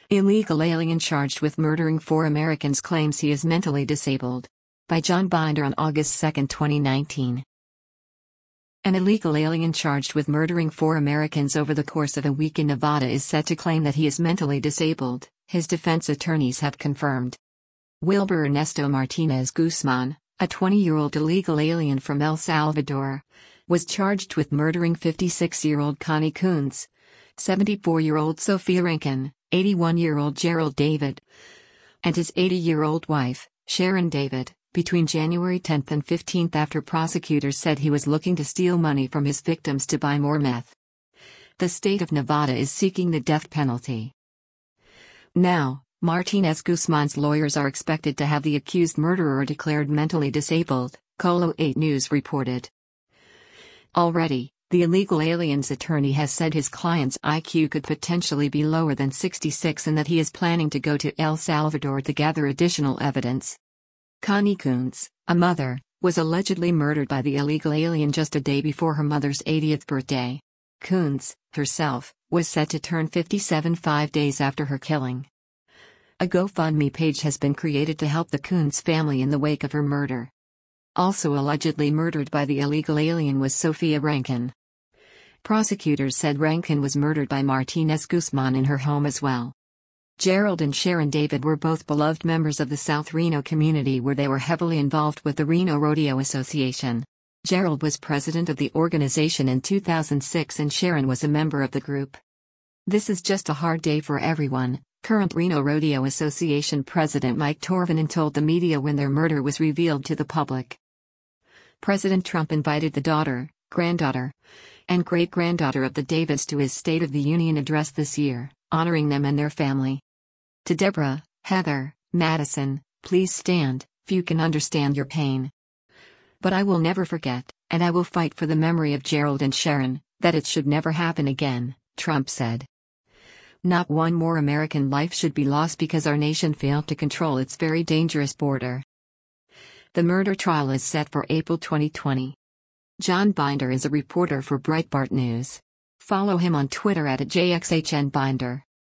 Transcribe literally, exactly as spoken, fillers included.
Illegal alien charged with murdering four Americans claims he is mentally disabled. By John Binder on August second, twenty nineteen. An illegal alien charged with murdering four Americans over the course of a week in Nevada is set to claim that he is mentally disabled, his defense attorneys have confirmed. Wilber Ernesto Martinez Guzman, a twenty-year-old illegal alien from El Salvador, was charged with murdering fifty-six-year-old Connie Coons, seventy-four-year-old Sophia Rankin, eighty-one-year-old Gerald David, and his eighty-year-old wife, Sharon David, between January tenth and fifteenth after prosecutors said he was looking to steal money from his victims to buy more meth. The state of Nevada is seeking the death penalty. Now, Martinez Guzman's lawyers are expected to have the accused murderer declared mentally disabled, Colo eight News reported. Already, the illegal alien's attorney has said his client's I Q could potentially be lower than sixty-six and that he is planning to go to El Salvador to gather additional evidence. Connie Coons, a mother, was allegedly murdered by the illegal alien just a day before her mother's eightieth birthday. Coons, herself, was set to turn fifty-seven five days after her killing. A GoFundMe page has been created to help the Coons family in the wake of her murder. Also allegedly murdered by the illegal alien was Sophia Rankin. Prosecutors said Rankin was murdered by Martinez Guzman in her home as well. Gerald and Sharon David were both beloved members of the South Reno community where they were heavily involved with the Reno Rodeo Association. Gerald was president of the organization in two thousand six and Sharon was a member of the group. "This is just a hard day for everyone," current Reno Rodeo Association president Mike Torvinen told the media when their murder was revealed to the public. President Trump invited the daughter, granddaughter, and great-granddaughter of the Davids to his State of the Union address this year, honoring them and their family. To Deborah, Heather, Madison, please stand, few can understand your pain. But I will never forget, and I will fight for the memory of Gerald and Sharon, that it should never happen again, Trump said. Not one more American life should be lost because our nation failed to control its very dangerous border. The murder trial is set for April twenty twenty. John Binder is a reporter for Breitbart News. Follow him on Twitter at J X H N Binder.